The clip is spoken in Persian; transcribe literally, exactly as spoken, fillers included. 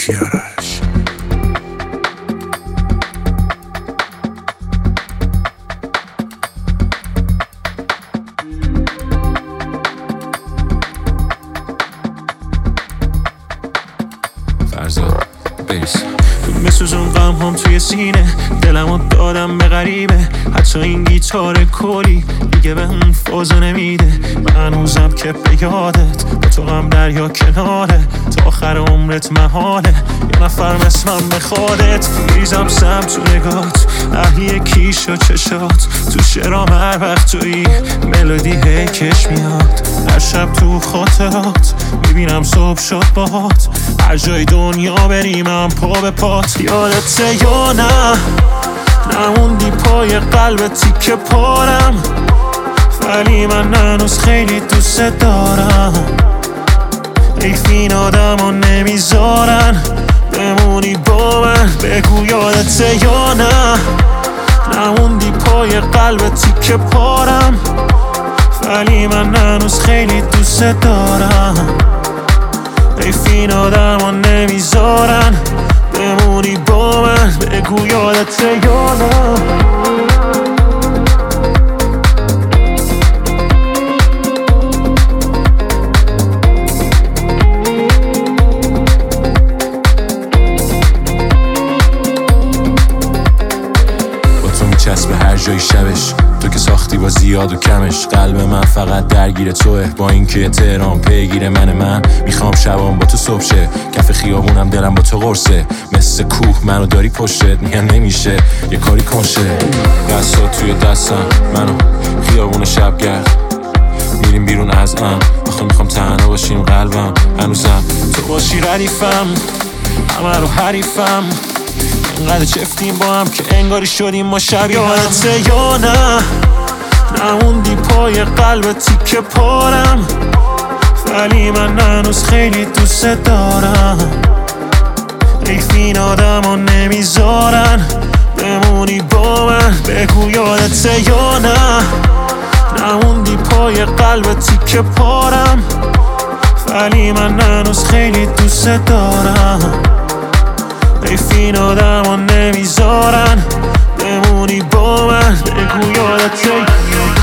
کیارش. فرزاد بیس بسوزون غم هم توی سینه، دلمو دادم به غریبه. حتی این گیتار کلی دیگه به اون فازو نمیده. من هنوزم که به یادت با تو غم دریا کناره، تا آخر عمرت محاله یه نفر مثلم بخوادت. میریزم سم تو نگات، اهلی کیش و چشات، تو شعرام هر وقت توی ملودی هی کش میاد. هر شب تو خاطرات میبینم صبح شد باهات، هر جای دنیا بریم من پا به پات. یادته یا نه نموندی پای قلب تیکه پارم، ولی من هنوز خیلی دوست دارم. حیف این آدم ها نمیذارن بمونی با من. بگو یادته یا نه نموندی پای قلب تیکه پارم، ولی من هنوز خیلی دوست دارم. حیف این آدم ها نمیذارن بمونی با من. بگو یادته یا نه. چسب هر جای شبش، تو که ساختی با زیاد و کمش. قلب من فقط درگیر توه، با اینکه تهران پیگیر من. من میخوام شبام با تو صبح شه، کف خیابونم دلم با تو قرصه. مثل کوه منو داری پشتت، میگن نمیشه یه کاری کنشه. دستا توی دستم منو خیابون شبگرد، میریم بیرون از ام. آخه میخوام تنها باشیم قلبم هنوزم تو باشی ردیفم، همه رو حریفم. اینقدر چفتیم با هم که انگاری شدیم ما شبیه. یادته یا نه نموندی پای قلب تیکه پارم، ولی من هنوز خیلی دوست دارم. حیف این آدم ها نمیذارن بمونی با من. بگو یادته یا نه نموندی پای قلب تیکه پارم، ولی من هنوز خیلی دوست دارم. حیف این آدم ها نمیذارن بمونی با من. بگو یادته